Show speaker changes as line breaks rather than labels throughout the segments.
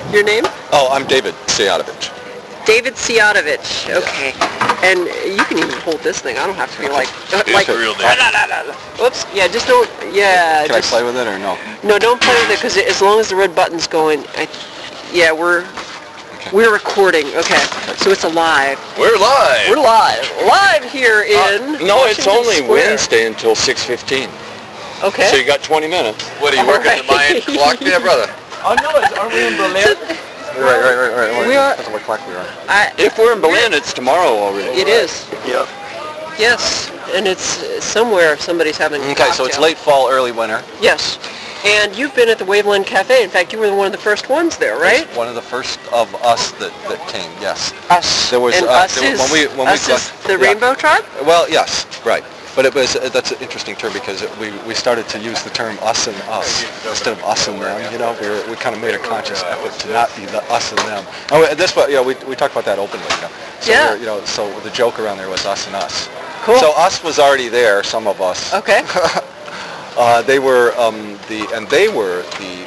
Your name?
Oh, I'm David Siatovich.
David Siatovich. Okay. And you can even hold this thing. I don't have to be like
real name.
Whoops. Yeah, just don't. Yeah.
Can I play with it or no?
No, don't play with it because as long as the red button's going, we're recording. Okay. So it's alive.
We're live.
We're live here in.
No, it's
Washington
only
Square.
Wednesday until 6:15.
Okay.
So you got 20 minutes.
What are you working the Mayan clock there, brother?
Oh no, aren't we in Berlin?
Right.
We are.
That's what clock we are. If we're in Berlin, it's tomorrow already.
It is.
Yep.
Yes, and it's somewhere somebody's having. A
Okay, so it's
cocktail.
late fall, early winter.
Yes. And you've been at the Waveland Cafe. In fact, you were one of the first ones there, right?
It's one of the first of us that came. Yes.
Us.
There was
and us is the
yeah.
Rainbow Tribe?
Well, yes, right. But it was that's an interesting term because we started to use the term us and us instead of us and them. You know, we kind of made a conscious effort to not be the us and them. Oh, this one, we talked about that openly. You know? So
yeah.
So the joke around there was us and us.
Cool.
So us was already there. Some of us.
Okay.
They were they were the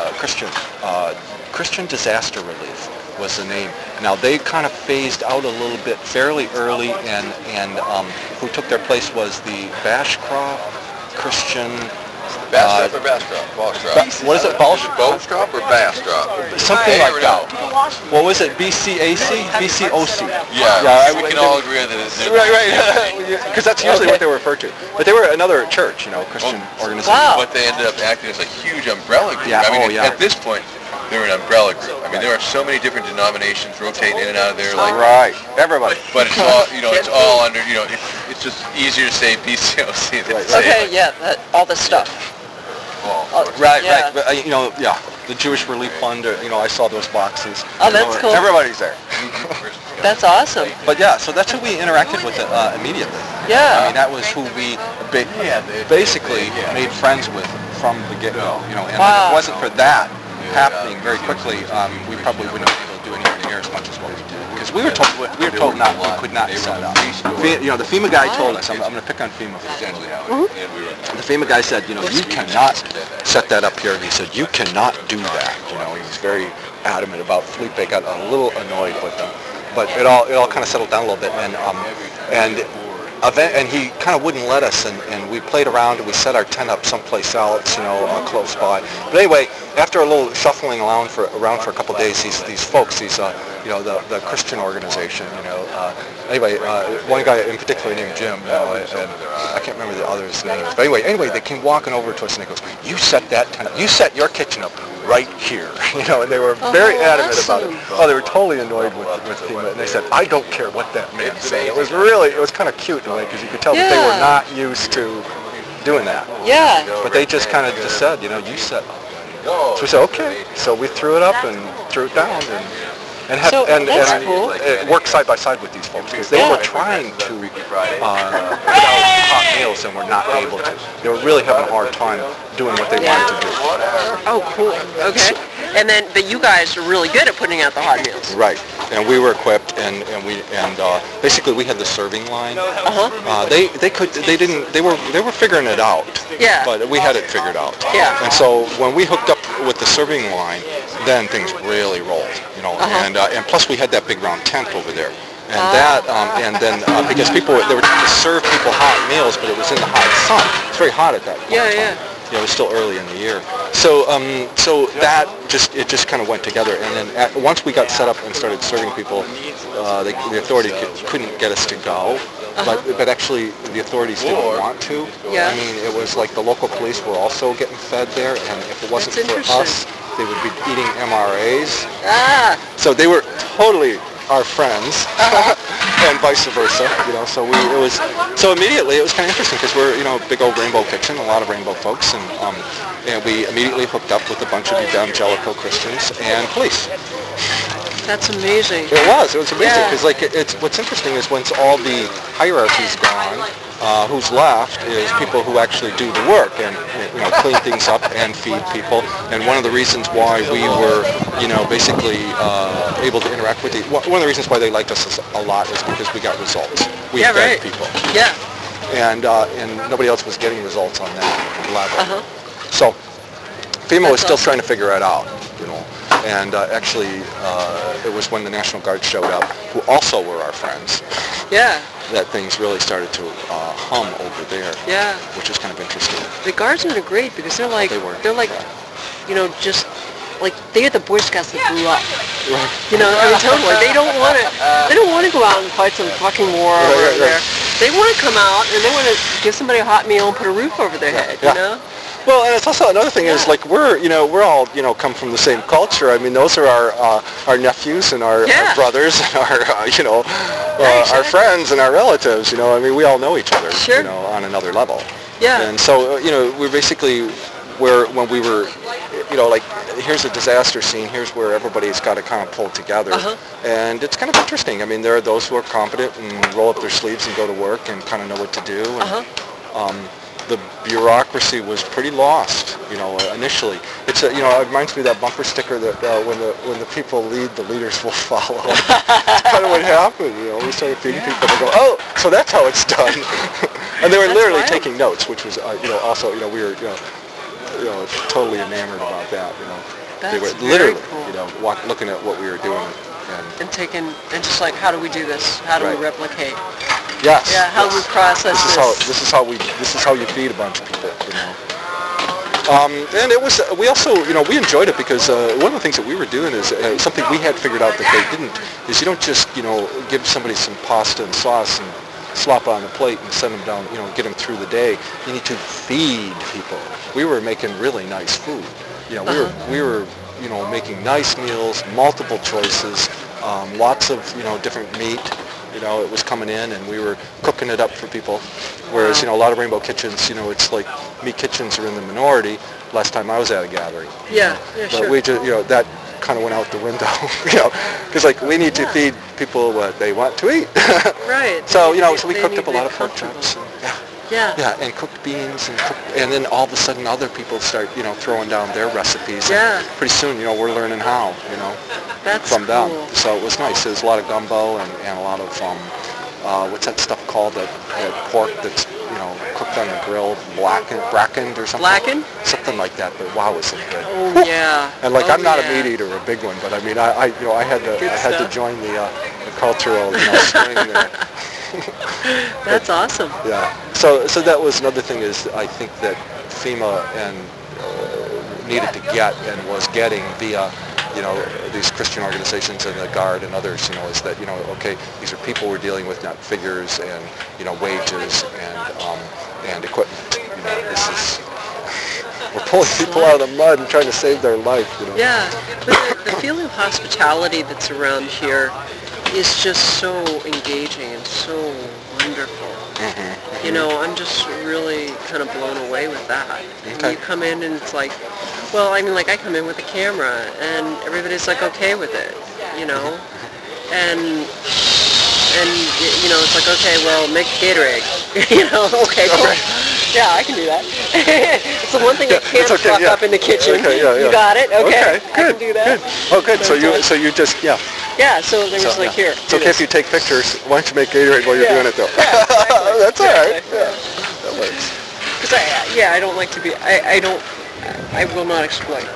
Christian Disaster Relief was the name. Now they kind of phased out a little bit fairly early, and who took their place was the Bashcroft Christian.
Bastrop or Bastrop?
What is it?
Bastrop or Bastrop?
Something like that. What was it? BCAC? BCOC?
Yeah, we can all agree that it's
right. Because that's usually what they were referred to. But they were another church, Christian organization.
Wow.
But they ended up acting as a huge umbrella group.
Yeah.
I mean, at this point, they're an umbrella group. I mean, there are so many different denominations rotating in and out of there. Like,
right. Everybody.
But it's all, it's all under, it's just easier to say BCOC than to say
Okay, yeah, all this stuff.
Right. But, the Jewish Relief Fund, I saw those boxes.
Oh, that's cool.
Everybody's there.
That's awesome.
But yeah, so that's who we interacted with immediately.
Yeah.
I mean, that was who we basically made friends with from the get-go, and if it wasn't for that happening very quickly, we probably wouldn't have been able to do anywhere near as much as what we did. Because we were told we could not set up. The FEMA guy told us, I'm going to pick on FEMA for example. The FEMA guy said, you cannot set that up here. He said, you cannot do that. He was very adamant about Felipe, got a little annoyed with them. But it all kind of settled down a little bit, and he kind of wouldn't let us, and we played around and we set our tent up someplace else, close by. But anyway, after a little shuffling around for a couple of days, these folks, the Christian organization, one guy in particular named Jim, and I can't remember the others' names. But anyway, they came walking over to us and they goes, you set that tent up, you set your kitchen up right here, and they were very adamant about it. Oh, they were totally annoyed with FEMA, and they said, I don't care what that man said. It was kind of cute in a way, because you could tell that they were not used to doing that.
Yeah.
But they just kind of just said, you set. So we said, okay. So we threw it up and threw it down, and
cool.
worked side by side with these folks, because they were trying to put out hot meals and were not able to. They were really having a hard time doing what they wanted to do.
Oh, cool. Okay. But you guys are really good at putting out the hot meals.
Right. And we were equipped, and basically we had the serving line. They were figuring it out.
Yeah.
But we had it figured out.
Yeah.
And so when we hooked up with the serving line, then things really rolled. And plus we had that big round tent over there. And because they were trying to serve people hot meals, but it was in the hot sun. It's very hot at that point.
Yeah.
It was still early in the year. So that just kind of went together. And then once we got set up and started serving people, the authority couldn't get us to go. But actually the authorities didn't want to.
Yeah.
I mean, it was like the local police were also getting fed there, and if it wasn't for us, they would be eating MRAs. So they were totally our friends, and vice versa. So immediately it was kind of interesting, because we're big old Rainbow Kitchen, a lot of Rainbow folks, and we immediately hooked up with a bunch of evangelical Christians and police.
That's amazing.
It was amazing, because what's interesting is once all the hierarchy's gone, who's left is people who actually do the work and clean things up and feed people. And one of the reasons why we were basically able to interact with one of the reasons why they liked us a lot is because we got results. We fed people.
Yeah.
And nobody else was getting results on that level. So FEMA was still trying to figure it out. And actually, it was when the National Guard showed up, who also were our friends,
Yeah.
that things really started to hum over there,
Yeah.
which is kind of interesting.
The Guardsmen are great because they're like,
They were,
just like they're the Boy Scouts that grew up.
Right.
You know, I mean, totally. They don't want to go out and fight some fucking war
Right,
over
right,
there.
right.
They want to come out and they want to give somebody a hot meal and put a roof over their head.
Yeah.
You know.
Well, and it's also another thing is like we're all come from the same culture. I mean, those are our nephews and our brothers and our our friends and our relatives. You know, I mean, we all know each other.
Sure.
You know, on another level.
Yeah.
And so we're basically when we were like here's a disaster scene. Here's where everybody's got to kind of pull together. And it's kind of interesting. I mean, there are those who are competent and roll up their sleeves and go to work and kind of know what to do. And, the bureaucracy was pretty lost, initially. It's it reminds me of that bumper sticker that when the people lead, the leaders will follow. That's kind of what happened. We started feeding people and go, oh, so that's how it's done. And they were literally taking notes, which was also we were totally enamored about that. They were
That's
literally
very cool.
looking at what we were doing
And just like, how do we do this? How do we replicate?
Yes.
Yeah, how do we process
this is how you feed a bunch of people, And it was, we also, we enjoyed it because one of the things that we were doing is something we had figured out that they didn't, is you don't just, give somebody some pasta and sauce and slop it on the plate and send them down, get them through the day. You need to feed people. We were making really nice food. We were making nice meals, multiple choices, lots of, different meat. It was coming in and we were cooking it up for people. Whereas, a lot of Rainbow Kitchens, it's like meat kitchens are in the minority. Last time I was at a gathering.
Yeah,
But
sure.
we just, that kind of went out the window, because like we need to feed people what they want to eat.
Right.
So, so we cooked up a lot of pork chops.
Yeah.
Yeah, and cooked beans and then all of a sudden other people start, throwing down their recipes.
Yeah.
And pretty soon, we're learning how,
That's
from them.
cool.
So it was nice. There's a lot of gumbo and a lot of, what's that stuff called, that pork that's, cooked on the grill, blackened or something?
Blackened?
Something like that, but wow, is it good.
Oh, yeah.
And like, I'm not a
yeah.
meat eater, a big one, but I mean, I had to join the cultural swing there.
That's awesome.
Yeah. So that was another thing is I think that FEMA and needed to get and was getting via these Christian organizations and the Guard and others, is that okay, these are people we're dealing with, not figures and wages and equipment. This is we're pulling people out of the mud and trying to save their life.
Yeah, but the feeling of hospitality that's around here is just so engaging and so wonderful. I'm just really kind of blown away with that.
Okay.
You come in and it's like, well, I mean, like I come in with a camera and everybody's like okay with it, and it's like, okay, well, make Gatorade, okay, cool.
Right.
Yeah, I can do that. It's the one thing I can't
okay,
fuck up in the kitchen.
Okay, yeah.
You got it? Okay,
good,
I can do that.
Good. Oh, good. So you just,
Yeah, so there was here.
It's okay if you take pictures. Why don't you make Gatorade while you're doing it, though?
Yeah, exactly.
That's all right.
Exactly.
Yeah. That works.
Because I don't like to be, I will not exploit.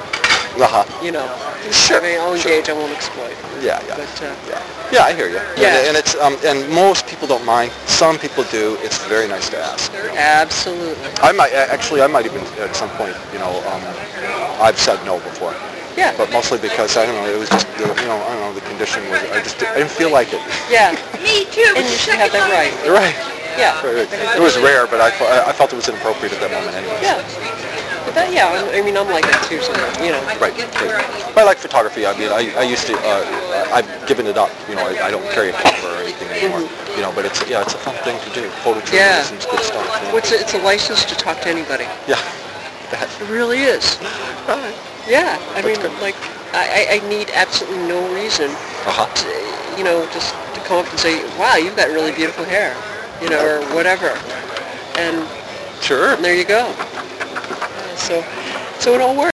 Sure.
I mean, I'll engage, I won't exploit.
Yeah.
But,
Yeah, I hear you.
Yeah.
And it's and most people don't mind. Some people do. It's very nice to ask.
Absolutely.
I might even at some point, I've said no before.
Yeah.
But mostly because I don't know, it was just I don't know, the condition was I didn't feel like it.
Yeah. Me too. And you should have that right.
Right.
Yeah.
Right. It was rare, but I felt it was inappropriate at that moment anyway.
Yeah. But that, I mean, I'm like that too, so,
Right. I like photography. I mean, I used to, I've given it up. I don't carry a camera or anything anymore. But it's a fun thing to do. Photojournalism is good stuff.
It's a license to talk to anybody.
Yeah.
It really is. Yeah. I mean, like, I need absolutely no reason to, just to come up and say, wow, you've got really beautiful hair, or whatever. And
Sure.
there you go. So it all works.